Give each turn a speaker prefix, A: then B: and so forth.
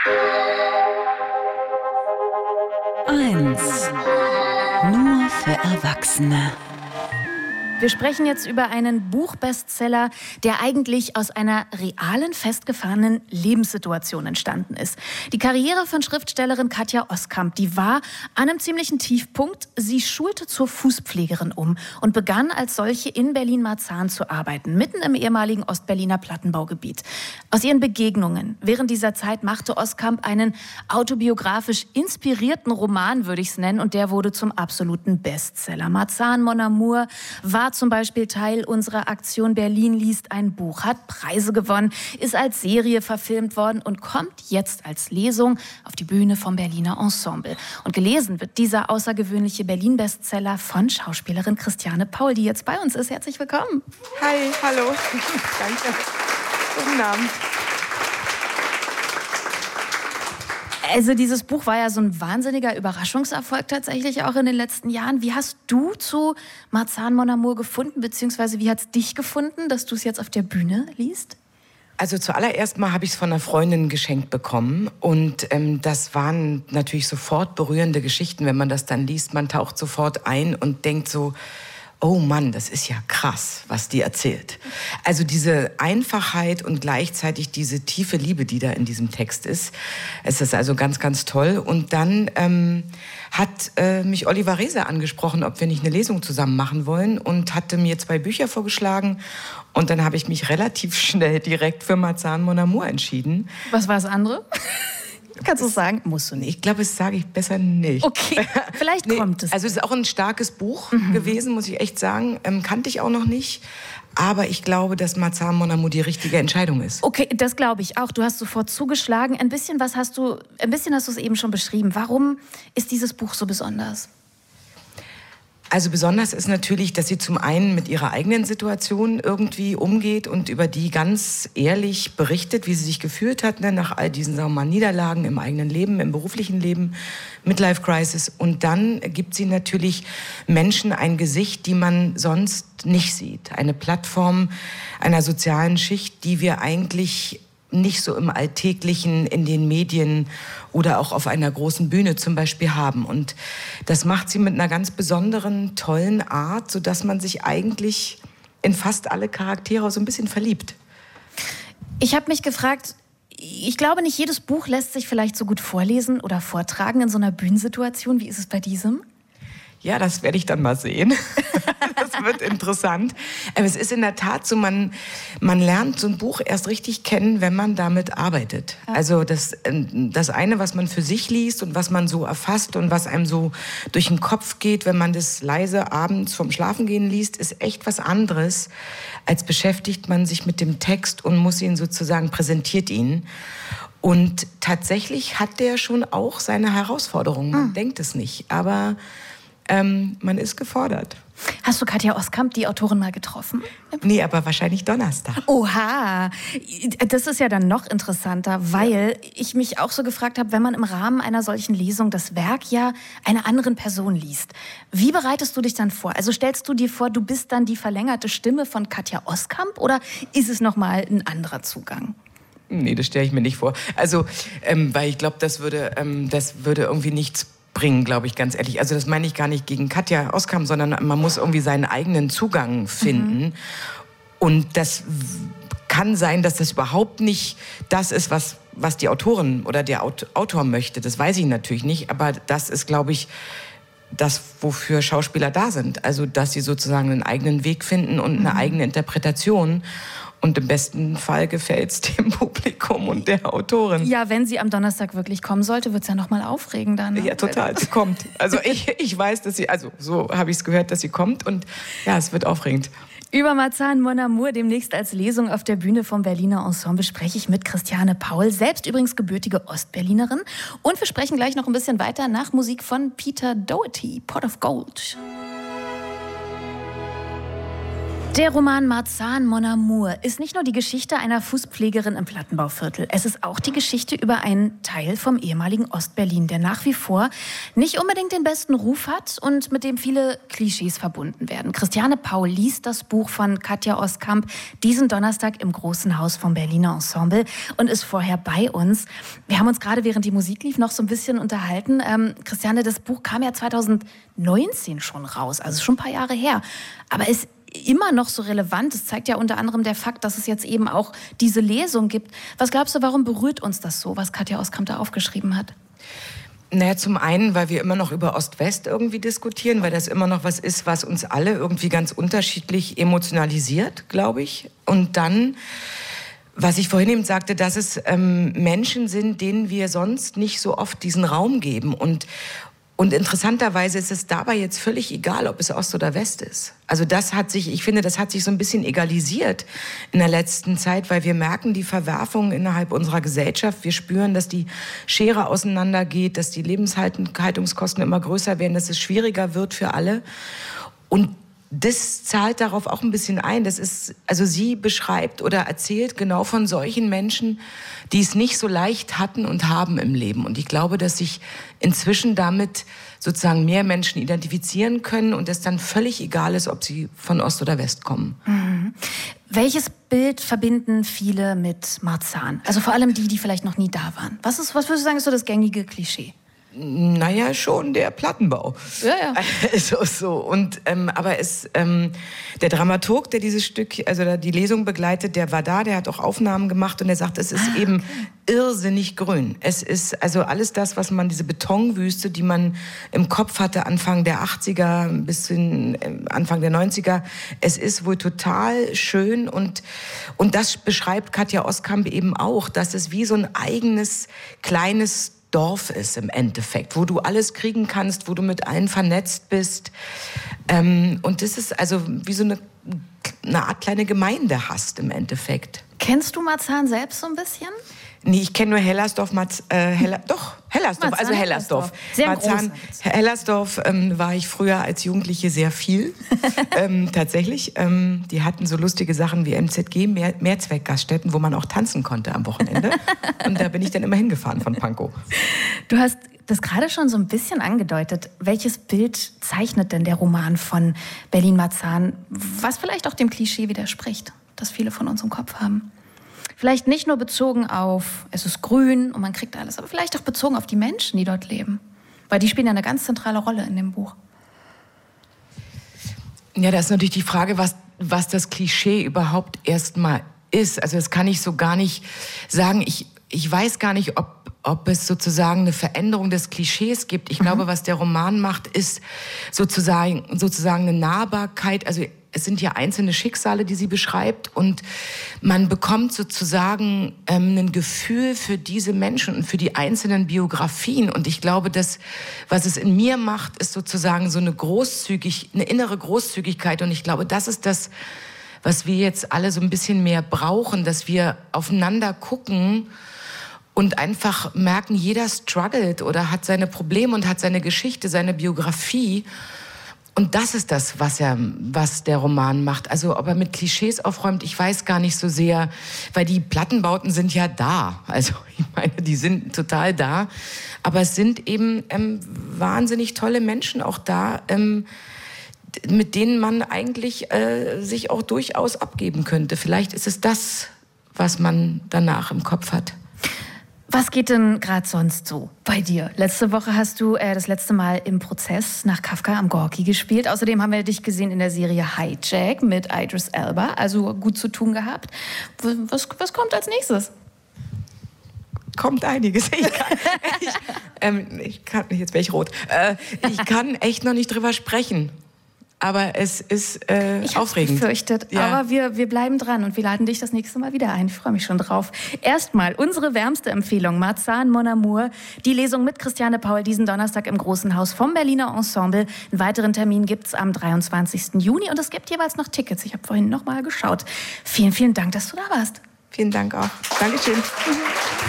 A: Eins. Nur für Erwachsene.
B: Wir sprechen jetzt über einen Buchbestseller, der eigentlich aus einer realen, festgefahrenen Lebenssituation entstanden ist. Die Karriere von Schriftstellerin Katja Oskamp, die war an einem ziemlichen Tiefpunkt. Sie schulte zur Fußpflegerin um und begann als solche in Berlin-Marzahn zu arbeiten, mitten im ehemaligen Ostberliner Plattenbaugebiet. Aus ihren Begegnungen während dieser Zeit machte Oskamp einen autobiografisch inspirierten Roman, würde ich es nennen, und der wurde zum absoluten Bestseller. Marzahn, Mon Amour war zum Beispiel Teil unserer Aktion Berlin liest ein Buch, hat Preise gewonnen, ist als Serie verfilmt worden und kommt jetzt als Lesung auf die Bühne vom Berliner Ensemble. Und gelesen wird dieser außergewöhnliche Berlin-Bestseller von Schauspielerin Christiane Paul, die jetzt bei uns ist. Herzlich willkommen.
C: Hi, hallo. Danke. Guten Abend.
B: Also dieses Buch war ja so ein wahnsinniger Überraschungserfolg tatsächlich auch in den letzten Jahren. Wie hast du zu Marzahn, Mon Amour gefunden, beziehungsweise wie hat es dich gefunden, dass du es jetzt auf der Bühne liest?
C: Also zuallererst mal habe ich es von einer Freundin geschenkt bekommen und das waren natürlich sofort berührende Geschichten, wenn man das dann liest. Man taucht sofort ein und denkt so, oh Mann, das ist ja krass, was die erzählt. Also diese Einfachheit und gleichzeitig diese tiefe Liebe, die da in diesem Text ist. Es ist also ganz, ganz toll. Und dann hat mich Oliver Reese angesprochen, ob wir nicht eine Lesung zusammen machen wollen und hatte mir 2 Bücher vorgeschlagen. Und dann habe ich mich relativ schnell direkt für Marzahn, Mon Amour entschieden.
B: Was war das andere? Kannst du es sagen? Musst du nicht.
C: Ich glaube, das sage ich besser nicht.
B: Okay, vielleicht kommt es.
C: Also es ist auch ein starkes Buch gewesen, muss ich echt sagen. Kannte ich auch noch nicht. Aber ich glaube, dass Marzahn, Mon Amour die richtige Entscheidung ist.
B: Okay, das glaube ich auch. Du hast sofort zugeschlagen. Ein bisschen hast du es eben schon beschrieben. Warum ist dieses Buch so besonders?
C: Also besonders ist natürlich, dass sie zum einen mit ihrer eigenen Situation irgendwie umgeht und über die ganz ehrlich berichtet, wie sie sich gefühlt hat, ne, nach all diesen, sagen wir mal, Niederlagen im eigenen Leben, im beruflichen Leben, Midlife Crisis. Und dann gibt sie natürlich Menschen ein Gesicht, die man sonst nicht sieht. Eine Plattform einer sozialen Schicht, die wir eigentlich nicht so im Alltäglichen, in den Medien oder auch auf einer großen Bühne zum Beispiel haben. Und das macht sie mit einer ganz besonderen, tollen Art, sodass man sich eigentlich in fast alle Charaktere so ein bisschen verliebt.
B: Ich habe mich gefragt, ich glaube, nicht jedes Buch lässt sich vielleicht so gut vorlesen oder vortragen in so einer Bühnensituation. Wie ist es bei diesem?
C: Ja, das werde ich dann mal sehen. Das wird interessant. Aber es ist in der Tat so, man lernt so ein Buch erst richtig kennen, wenn man damit arbeitet. Ja. Also das eine, was man für sich liest und was man so erfasst und was einem so durch den Kopf geht, wenn man das leise abends vom Schlafengehen liest, ist echt was anderes, als beschäftigt man sich mit dem Text und muss ihn sozusagen, präsentiert ihn. Und tatsächlich hat der schon auch seine Herausforderungen. Man denkt es nicht, aber man ist gefordert.
B: Hast du Katja Oskamp, die Autorin, mal getroffen?
C: Nee, aber wahrscheinlich Donnerstag.
B: Oha, das ist ja dann noch interessanter, weil ich mich auch so gefragt habe, wenn man im Rahmen einer solchen Lesung das Werk ja einer anderen Person liest, wie bereitest du dich dann vor? Also stellst du dir vor, du bist dann die verlängerte Stimme von Katja Oskamp oder ist es nochmal ein anderer Zugang?
C: Nee, das stelle ich mir nicht vor. Also, weil ich glaube, das würde irgendwie nichts bringen, glaube ich, ganz ehrlich. Also das meine ich gar nicht gegen Katja Oskamp, sondern man muss irgendwie seinen eigenen Zugang finden. Und das kann sein, dass das überhaupt nicht das ist, was die Autorin oder der Autor möchte. Das weiß ich natürlich nicht, aber das ist, glaube ich, das, wofür Schauspieler da sind. Also, dass sie sozusagen einen eigenen Weg finden und eine eigene Interpretation. Und im besten Fall gefällt es dem Publikum und der Autorin.
B: Ja, wenn sie am Donnerstag wirklich kommen sollte, wird es ja noch mal aufregender. Ne?
C: Ja, total. Sie kommt. Also ich weiß, dass sie, also so habe ich es gehört, dass sie kommt. Und ja, es wird aufregend.
B: Über Marzahn, Mon Amour, demnächst als Lesung auf der Bühne vom Berliner Ensemble, spreche ich mit Christiane Paul, selbst übrigens gebürtige Ostberlinerin. Und wir sprechen gleich noch ein bisschen weiter nach Musik von Peter Doherty, Pot of Gold. Der Roman Marzahn Mon Amour ist nicht nur die Geschichte einer Fußpflegerin im Plattenbauviertel. Es ist auch die Geschichte über einen Teil vom ehemaligen Ostberlin, der nach wie vor nicht unbedingt den besten Ruf hat und mit dem viele Klischees verbunden werden. Christiane Paul liest das Buch von Katja Oskamp diesen Donnerstag im Großen Haus vom Berliner Ensemble und ist vorher bei uns. Wir haben uns gerade, während die Musik lief, noch so ein bisschen unterhalten. Christiane, das Buch kam ja 2019 schon raus, also schon ein paar Jahre her. Aber es immer noch so relevant. Das zeigt ja unter anderem der Fakt, dass es jetzt eben auch diese Lesung gibt. Was glaubst du, warum berührt uns das so, was Katja Oskamp da aufgeschrieben hat?
C: Naja, zum einen, weil wir immer noch über Ost-West irgendwie diskutieren, weil das immer noch was ist, was uns alle irgendwie ganz unterschiedlich emotionalisiert, glaube ich. Und dann, was ich vorhin eben sagte, dass es Menschen sind, denen wir sonst nicht so oft diesen Raum geben. Und interessanterweise ist es dabei jetzt völlig egal, ob es Ost oder West ist. Also ich finde, das hat sich so ein bisschen egalisiert in der letzten Zeit, weil wir merken die Verwerfungen innerhalb unserer Gesellschaft. Wir spüren, dass die Schere auseinandergeht, dass die Lebenshaltungskosten immer größer werden, dass es schwieriger wird für alle. Und das zahlt darauf auch ein bisschen ein. Also sie beschreibt oder erzählt genau von solchen Menschen, die es nicht so leicht hatten und haben im Leben. Und ich glaube, dass sich inzwischen damit sozusagen mehr Menschen identifizieren können und es dann völlig egal ist, ob sie von Ost oder West kommen.
B: Mhm. Welches Bild verbinden viele mit Marzahn? Also vor allem die vielleicht noch nie da waren. Was würdest du sagen, ist so das gängige Klischee?
C: Naja, schon der Plattenbau.
B: Ja.
C: So. Und, aber der Dramaturg, der dieses Stück, also die Lesung begleitet, der war da, der hat auch Aufnahmen gemacht und der sagt, es ist eben irrsinnig grün. Es ist also alles das, was man, diese Betonwüste, die man im Kopf hatte, Anfang der 80er bis Anfang der 90er, es ist wohl total schön und das beschreibt Katja Oskamp eben auch, dass es wie so ein eigenes, kleines Dorf ist im Endeffekt, wo du alles kriegen kannst, wo du mit allen vernetzt bist. Und das ist also wie so eine Art kleine Gemeinde hast im Endeffekt.
B: Kennst du Marzahn selbst so ein bisschen?
C: Nee, ich kenne nur Hellersdorf, Hellersdorf, also Hellersdorf.
B: Sehr Marzahn,
C: Hellersdorf war ich früher als Jugendliche sehr viel, tatsächlich. Die hatten so lustige Sachen wie MZG, Mehrzweckgaststätten, wo man auch tanzen konnte am Wochenende. Und da bin ich dann immer hingefahren von Pankow.
B: Du hast das gerade schon so ein bisschen angedeutet. Welches Bild zeichnet denn der Roman von Berlin-Marzahn, was vielleicht auch dem Klischee widerspricht, das viele von uns im Kopf haben? Vielleicht nicht nur bezogen auf, es ist grün und man kriegt alles, aber vielleicht auch bezogen auf die Menschen, die dort leben. Weil die spielen ja eine ganz zentrale Rolle in dem Buch.
C: Ja, da ist natürlich die Frage, was das Klischee überhaupt erstmal ist. Also das kann ich so gar nicht sagen. Ich weiß gar nicht, ob es sozusagen eine Veränderung des Klischees gibt. Ich glaube, was der Roman macht, ist sozusagen eine Nahbarkeit. Also es sind ja einzelne Schicksale, die sie beschreibt und man bekommt sozusagen ein Gefühl für diese Menschen und für die einzelnen Biografien. Und ich glaube, was es in mir macht, ist sozusagen so eine innere Großzügigkeit. Und ich glaube, das ist das, was wir jetzt alle so ein bisschen mehr brauchen, dass wir aufeinander gucken und einfach merken, jeder struggelt oder hat seine Probleme und hat seine Geschichte, seine Biografie. Und das ist das, was der Roman macht. Also ob er mit Klischees aufräumt, ich weiß gar nicht so sehr, weil die Plattenbauten sind ja da. Also ich meine, die sind total da. Aber es sind eben wahnsinnig tolle Menschen auch da, mit denen man eigentlich sich auch durchaus abgeben könnte. Vielleicht ist es das, was man danach im Kopf hat.
B: Was geht denn gerade sonst so bei dir? Letzte Woche hast du das letzte Mal im Prozess nach Kafka am Gorki gespielt. Außerdem haben wir dich gesehen in der Serie Hijack mit Idris Elba. Also gut zu tun gehabt. Was kommt als nächstes?
C: Kommt einiges. Jetzt wäre ich rot. Ich kann echt noch nicht drüber sprechen. Aber es ist aufregend.
B: Ich hab's befürchtet, ja. Aber wir bleiben dran und wir laden dich das nächste Mal wieder ein. Ich freue mich schon drauf. Erstmal unsere wärmste Empfehlung, Marzahn Mon Amour. Die Lesung mit Christiane Paul diesen Donnerstag im Großen Haus vom Berliner Ensemble. Einen weiteren Termin gibt's am 23. Juni und es gibt jeweils noch Tickets. Ich habe vorhin noch mal geschaut. Vielen, vielen Dank, dass du da warst.
C: Vielen Dank auch. Dankeschön.